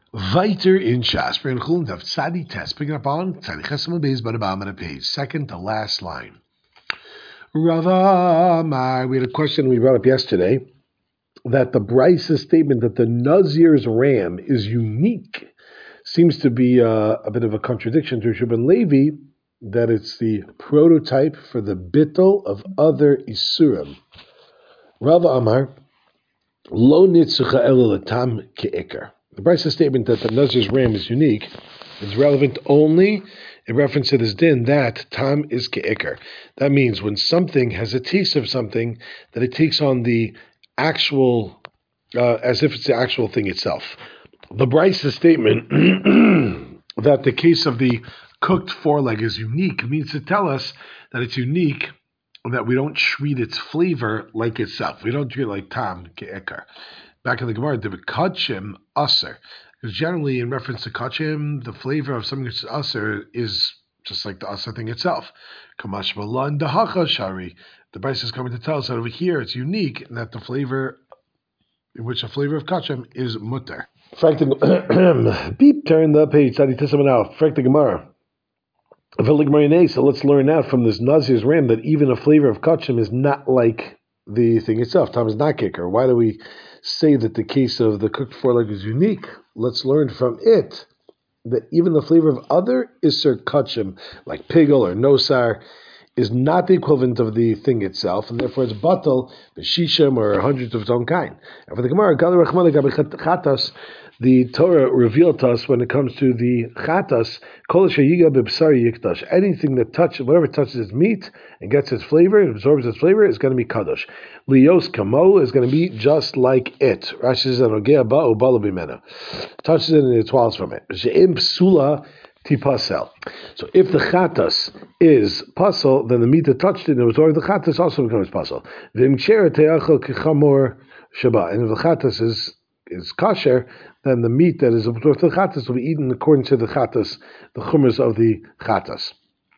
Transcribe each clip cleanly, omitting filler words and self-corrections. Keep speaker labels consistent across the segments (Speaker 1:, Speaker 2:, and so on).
Speaker 1: Weiter in Shas, we're in Chulin Daf Tzadi Test, picking up on Tzadi Chesim Beis Badabam on a page, second to last line. Rava Amar, we had a question we brought up yesterday, that the Brisa statement that the Nazir's ram is unique seems to be a bit of a contradiction to Shubin Levi, that it's the prototype for the bittul of other Isurim. Rava Amar, Lo nitzucha ela latam ke'ikar. The Brisa statement that the Nazir's ram is unique is relevant only in reference to this din that tam is ke'ikar. That means when something has a taste of something, that it takes on the actual, as if it's the actual thing itself. The Brisa statement that the case of the cooked foreleg is unique means to tell us that it's unique, that we don't treat its flavor like itself. We don't treat it like tam ke'ekar. Back in the Gemara, the kachim aser. Because generally, in reference to kachim, the flavor of something that's aser is just like the aser thing itself. Kamash malan dahacha shari. The Brisa is coming to tell us that over here it's unique, and that the flavor, in which the flavor of kachim is mutter. Beep, turn the page. Study Tissaman out. Frank the Gemara. So let's learn out from this Nazir's ram that even a flavor of kachim is not like the thing itself. Tam is not kicker. Why do we say that the case of the cooked foreleg is unique? Let's learn from it that even the flavor of other iser kachim, like pigel or nosar, is not the equivalent of the thing itself, and therefore it's batal, b'shishim, or hundreds of its own kind. And for the Gemara, the Torah revealed to us when it comes to the chatas, anything that touches, whatever touches its meat and gets its flavor, and absorbs its flavor, is going to be kadosh. Lios kamo is going to be just like it. Rashi says, touches it and it swallows from it. Tipasel. So if the chatas is pasel, then the meat that touched it and absorbed the chatas also becomes pasel. And if the chatas is kosher, then the meat that is absorbed the chatas will be eaten according to the chatas, the chumras of the chatas.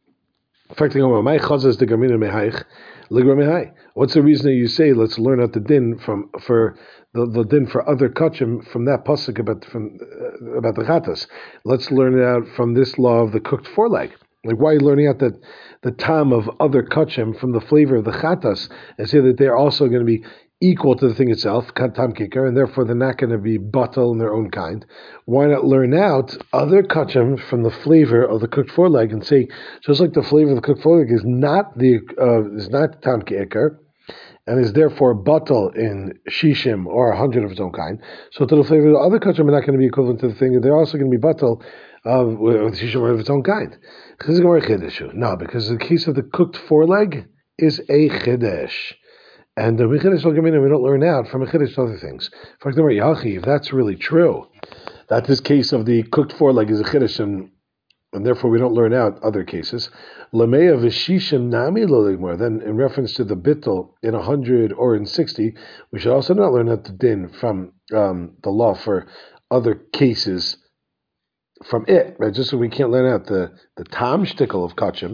Speaker 1: What's the reason that you say let's learn out the din for the din for other kachim from that pasuk about the chatas? Let's learn it out from this law of the cooked foreleg. Like, why are you learning out that the tam of other kachim from the flavor of the chatas and say that they're also going to be equal to the thing itself, tam kicker, and therefore they're not going to be batal in their own kind? Why not learn out other kachim from the flavor of the cooked foreleg and say, just like the flavor of the cooked foreleg is not tam kicker, and is therefore batal in shishim or 100 of its own kind, so to the flavor of the other kachim are not going to be equivalent to the thing, they're also going to be batal with shishim of its own kind. No, because the case of the cooked foreleg is a chiddush. And the Mechidesh al-Gamina, we don't learn out from Mechidesh to other things. For example, if that's really true, that this case of the cooked foreleg is a Chiddush, and therefore we don't learn out other cases. Lameya v'shishim nami lo ligmor. Then, in reference to the bittul in 100 or in 60, we should also not learn out the din from the law for other cases from it, right? Just so we can't learn out the tam shtickle of kachim.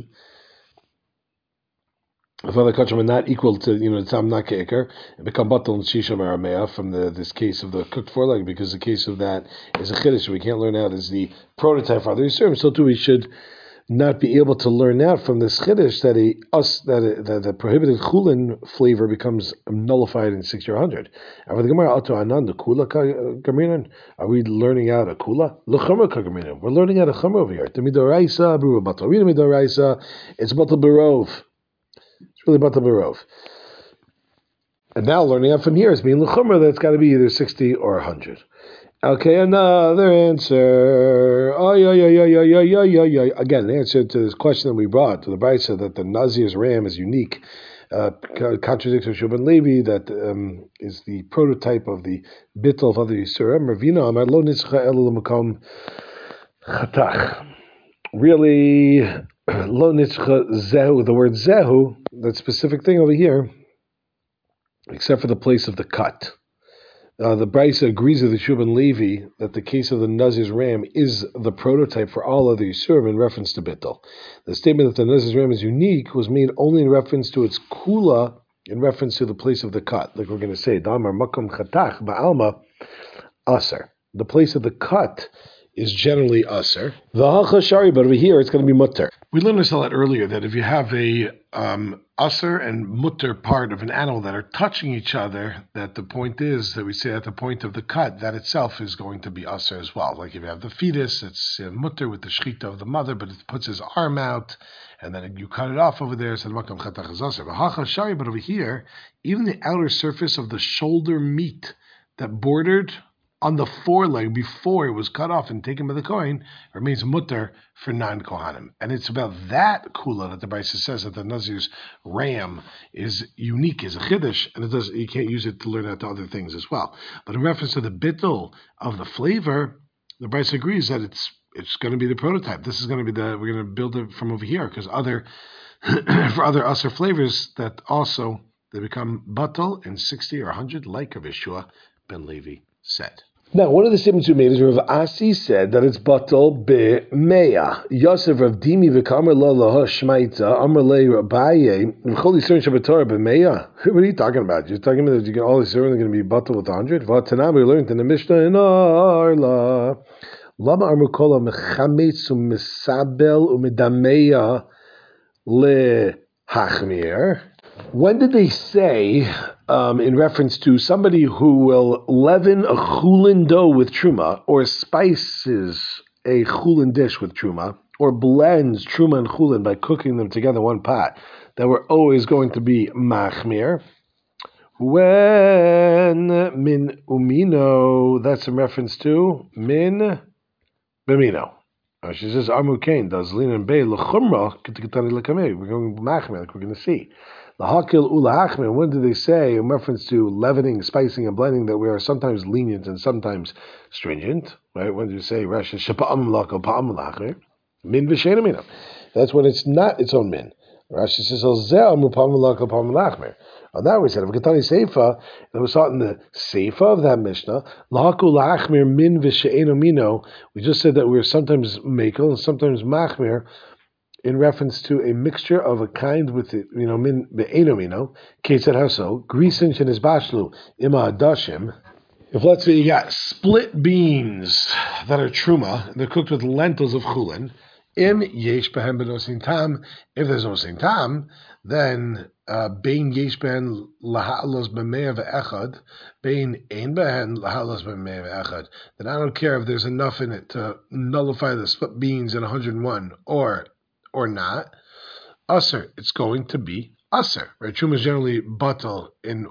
Speaker 1: If other kachim are not equal to, the tam not ke'ikar, and become batal and shisham aramea from this case of the cooked foreleg, because the case of that is a chiddush, we can't learn out as the prototype for other yisurim. So too, we should not be able to learn out from this chiddush that the prohibited chulin flavor becomes nullified in 60 or 100. And for the Gemara, are we learning out a kula? We're learning out a chumra over here. It's batal barov. It's really batal barov. And now learning out from here is being l'chumra that's got to be either 60 or 100. Okay, another answer. Again, the answer to this question that we brought to the Brisa that the Nazir's ram is unique contradicts Shubin Levi that is the prototype of the bittul of other Yisurim. Ravina Amar lo nitzcha ela l'makom chatach. Really, lo nitzcha zehu. The word zehu, that specific thing over here, except for the place of the cut. The Brisa agrees with the Shubin Levi that the case of the Nazir's ram is the prototype for all other Yisurim in reference to bittul. The statement that the Nazir's ram is unique was made only in reference to its kula, in reference to the place of the cut. Like we're going to say, Damar makom chatach ba'alma aser. the place of the cut is generally aser. V'hacha shari, but over here it's going to be mutter. We learned this a lot earlier, that if you have a aser and mutter part of an animal that are touching each other, that the point is that we say at the point of the cut, that itself is going to be aser as well. Like if you have the fetus, it's mutter with the shechita of the mother, but it puts his arm out, and then you cut it off over there, so the makam chatach is aser. V'hacha shari, but over here, even the outer surface of the shoulder meat that bordered on the foreleg before it was cut off and taken by the Kohen remains mutter for non-Kohanim. And it's about that kula that the Brisa says that the Nazir's ram is unique, is a chiddush, and you can't use it to learn out to other things as well. But in reference to the bittul of the flavor, the Brisa agrees that it's going to be the prototype. This is going to be we're going to build it from over here, because for other aser flavors that also they become batal in 60 or 100, like Rav Yeshua ben Levi said. Now, one of the statements we made is Rav Asi said that it's batal be-meya. Yosef Rav Dimi v'kamer lo laha shmaita amar le Rabaye v'chol yisur shabbatorah be-meya. What are you talking about? You're talking about that you get all yisur and they're going to be batal with 100? V'tanam, we learned in the Mishnah in Arla. Lama amar kola mechametz u'mesabel u'medameya le-hachmir. When did they say, in reference to somebody who will leaven a chulin dough with truma, or spices a chulin dish with truma, or blends truma and chulin by cooking them together in one pot, that we're always going to be machmir? When min umino, that's in reference to min bemino. She says, Amu Kain does lean and bay l'chumra k'tikatani l'kamei. We're going machmir, like we're going to see. L'hakil ula'achmir, when do they say, in reference to leavening, spicing, and blending, that we are sometimes lenient and sometimes stringent, right? When do you say, Rashi, shepa'am l'akal pa'am l'achmir? Min v'sheina mina. That's when it's not its own min. Rashi says, Al-zeh amu pa'am l'akal pa'am l'achmir. On that we said, if Ketani Seifa, that was taught in the Seifa of that Mishnah, L'haku la'achmir min v'she'eno mino, we just said that we are sometimes mekel and sometimes machmir, in reference to a mixture of a kind with it, min be'eno mino, ketzad haso, grisin shenis bashlu, ima adashim. If let's say you got split beans that are truma, they're cooked with lentils of chulin, im yesh behem b'nosin tam, if there's no sin tam, then bein yesh behen lahalos b'mea ve'echad, bein ein behen lahalos b'mea ve'echad. Then I don't care if there's enough in it to nullify the split beans in 101 or not. Aser, it's going to be aser. Right? Truma is generally batal in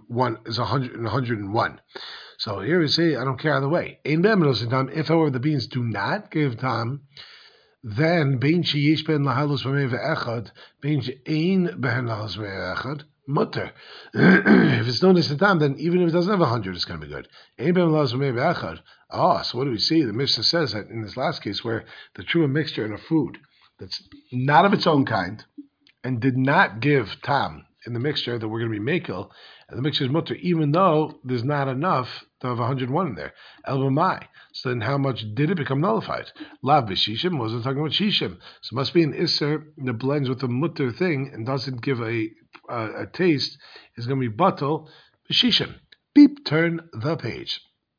Speaker 1: 101. So here we say I don't care either way. Ein behen b'nosin tam. If however the beans do not give tam, then bein sheyesh ben lahalos b'mei ve'echad, bein she'ein ben lahalos b'mei ve'echad, mutter. If it's known as the time, then even if it doesn't have 100, it's going to be good. Ein ben lahalos b'mei ve'echad. So what do we see? The Mishnah says that in this last case, where the true mixture in a food that's not of its own kind and did not give tam in the mixture that we're going to be mekel, and the mixture is mutter, even though there's not enough to have 101 in there. El b'mai. So then how much did it become nullified? Lav b'shishim, wasn't talking about shishim. So it must be an isser that blends with the mutter thing and doesn't give a taste, is going to be batal b'shishim. Beep, turn the page.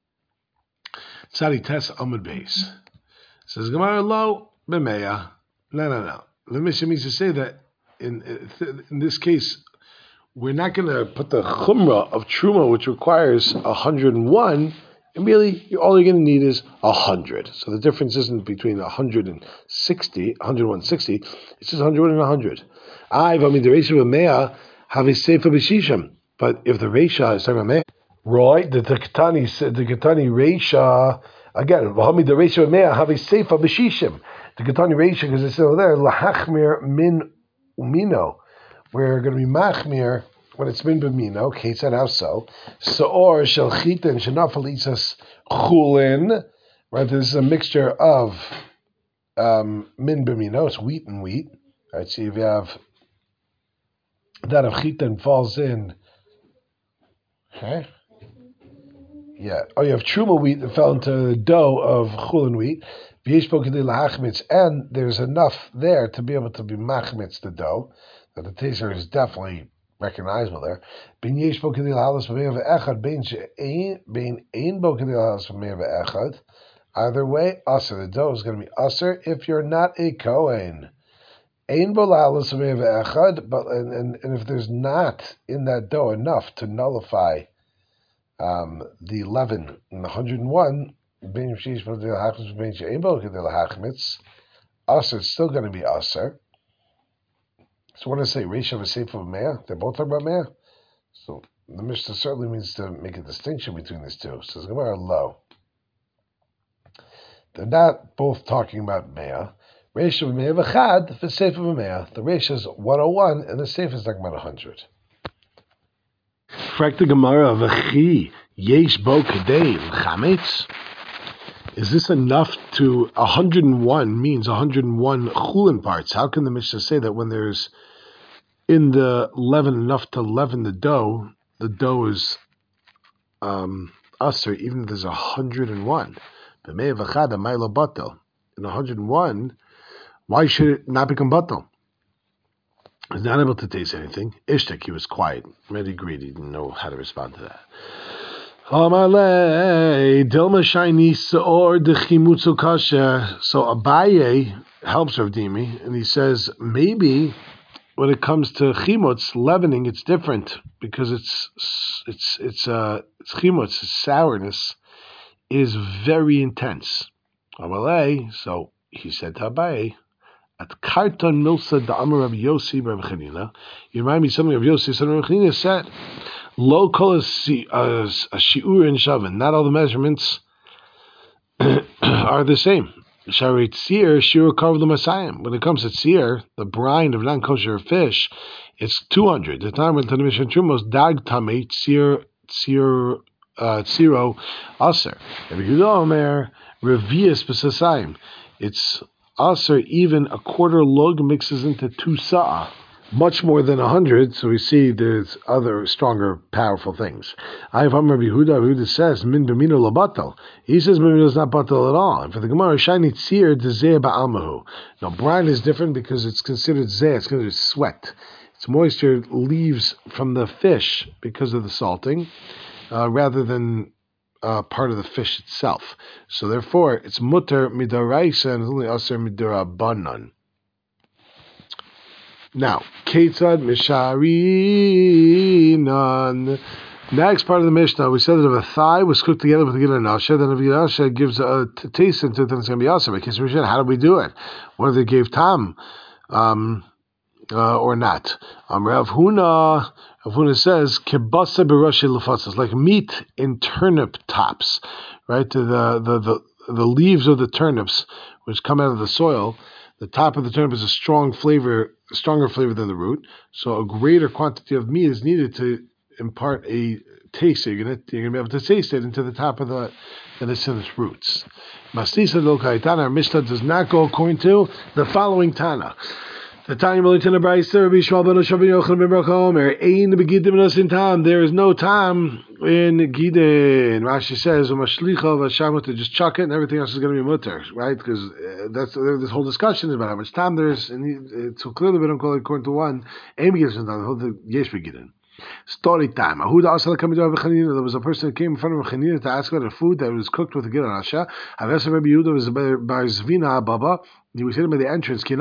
Speaker 1: Tzadi tes amud beis. Says Gemara lo b'meya. No. The Mishnah means to say that in this case, we're not going to put the chumrah of truma, which requires 101, and really all you're going to need is 100. So the difference isn't between 160, 160, it's just 100 and 100. But if the Reisha is talking about Me'ah, right, the Ketani Reisha, again, the Reisha Me'ah have a Seifa B'Shishim. The Ketani Reisha, because it's still there, Lahachmir min umino. We're going to be machmir when it's min b'mino. Ketzad how so? Or shel chitin shenafal isas chulin. Right, this is a mixture of min b'mino. It's wheat and wheat. Right, so if you have that of chitin falls in. Okay. Yeah. Oh, you have truma wheat that fell into the dough of chulin wheat. And there's enough there to be able to be machmitz the dough. That the taster is definitely recognizable there. Ben yesh bo kedei lahalas b'mei ve'echad, ben ein bo kedei lahalas b'mei ve'echad. Either way, aser. The dough is going to be aser if you're not a Kohen. Ein bo lahalas b'mei ve'echad, but and if there's not in that dough enough to nullify the leaven in the 101, ben yesh bo kedei lahalas ben ein bo kedei lahachmitz, aser. It's still going to be aser. So what does it say? Reisha v'seif of Mea? They're both talking about Mea? So the Mishnah certainly means to make a distinction between these two. So the Gemara low. They're not both talking about Mea. Reisha v'Mea v'chad v'seif of Mea. The Reisha is 101 and the Seif is talking about 100. Frak the Gemara v'chi yesh bo kedei l'chametz. Is this enough to 101 means 101 chulin parts? How can the Mishnah say that when there's in the leaven enough to leaven the dough is aser, even if there's 101. In 101, why should it not become batel? He's not able to taste anything. Ishtek, he was quiet. Really agreed. He didn't know how to respond to that. So Abaye helps Rav Dimi, and he says maybe when it comes to chimutz leavening, it's different because it's chimutz, its sourness is very intense. So he said to Abaye, at Karton Milsa da Amar Rabbi Yossi Rabbi Chanina, you remind me something of Yossi. So Rabbi Chanina said, "Lo kol a shiur in shavin." Not all the measurements are the same. Sharet tzir shiur karv l'masayim. When it comes to tzir, the brine of non-kosher fish, it's 200. The time when Tanamishan Trumos dag tamei tziro aser. Rabbi Yehuda Omer revius b'sasayim. It's aser even a quarter log mixes into 2 sa'ah. Much more than 100, so we see there's other stronger, powerful things. I have Rabbi Yehuda says, min b'mino labatal. He says b'mino is not batal at all. And for the Gemara, shiny tzir dzeh ba'almahu. Now, brine is different because it's considered zeh, it's considered sweat. Its moisture leaves from the fish because of the salting, rather than part of the fish itself. So therefore, it's mutter midaraisa and it's only aser midarabanan. Now, Ketzad Misharinan. Next part of the Mishnah, we said that if a thigh was cooked together with a Gila Nasha, then if Gila Nasha gives a taste into it, then it's going to be awesome. How do we do it? Whether they gave tam or not. Rav Huna says, Kebasa b'rashi lefatzas, like meat in turnip tops, right? The leaves of the turnips, which come out of the soil, the top of the turnip is a stronger flavor than the root. So a greater quantity of meat is needed to impart a taste. So you're going to be able to taste it into the top of the its roots. Mastisa Lokaitan, our Mishnah does not go according to the following Tana. The Tanya Militan Abraisa, Rabbi Shmuel ben Shabbat Yochanan ben Baruch Omer, Ein begidim in tam. There is no time in Gidin. Rashi says, Umashlicha v'shamut, to just chuck it, and everything else is going to be mutter, right? Because that's this whole discussion is about how much time there is, and so clearly we don't call it according to one. Ein begidim in tam. The whole thing, yesh begidin. Story time. There was a person that came in front of Chanina to ask about a food that was cooked with a Gidon Asha. Havesa Rabbi Yehuda was Bar Zvina Baba. He was hitting by the entrance. When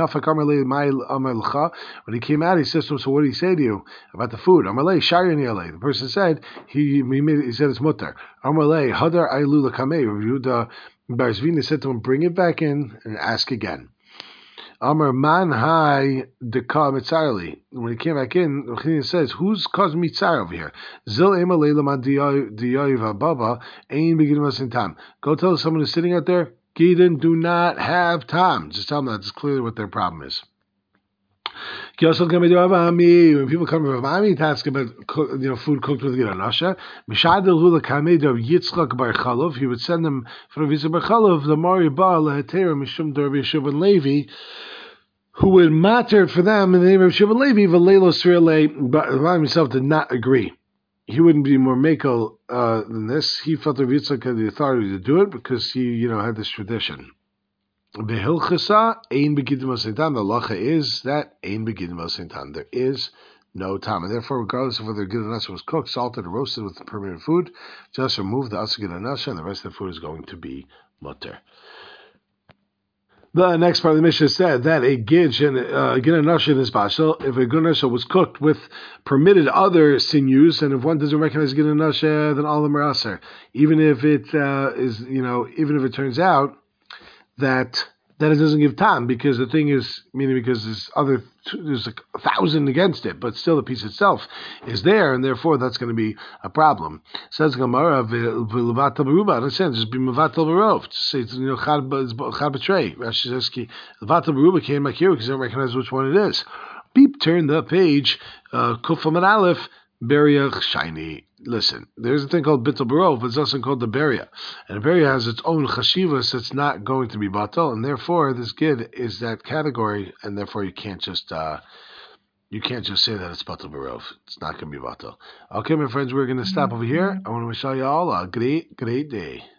Speaker 1: he came out, he says to him, "So what did he say to you about the food?" The person said, he said it's mutter. Hadar Ailu Lakameh. Rabbi Yehuda Bar Zvina said to him, "Bring it back in and ask again." Amar man hai deka mitzarli. When he came back in, Chanina says, "Who's causing mitzar over here?" Zil ema leilaman diyayiv baba ein begidim in time. Go tell someone who's sitting out there, Gidon do not have time. Just tell them that's clearly what their problem is. When people come from Amami to ask about food cooked with Gidon Asha, he would send them for a visit Bar Chalov, the Mari Baal Hetera Mishum Derbi Shuvin Levi, who would matter for them in the name of Shuvin Levi. Valelo Srele, but himself did not agree. He wouldn't be more makel than this. He felt that Yitzchak had the authority to do it because he, had this tradition. Behilchasa ein begidim al sintam. The halacha is that ein begidim al sintam. There is no time. And therefore, regardless of whether Gid Anasha was cooked, salted, or roasted with the permitted food, just remove the Asa Gid Anasha, and the rest of the food is going to be mutter. The next part of the Mishnah said that a gid anasha is bashel if a gid anasha was cooked with permitted other sinews, and if one doesn't recognize gid anasha, then all of them are aser. Even if it even if it turns out that it doesn't give time, because the thing is, meaning because there's like 1,000 against it, but still the piece itself is there, and therefore that's going to be a problem. Says Gemara, v'levatel beruba. Understand? Just be mevatel berov. Say it's chad b'trei. Rashi says levatel beruba can't make here because they don't recognize which one it is. Beep. Turn the page. Kufam and Aleph. Beria shiny. Listen, there's a thing called Bittul Barov, but it's also called the Beria. And the Beria has its own chashivas, so it's not going to be batal, and therefore this gid is that category, and therefore you can't just say that it's Bittul Barov. It's not going to be batal. Okay, my friends, we're going to stop over here. I want to wish all you all a great day.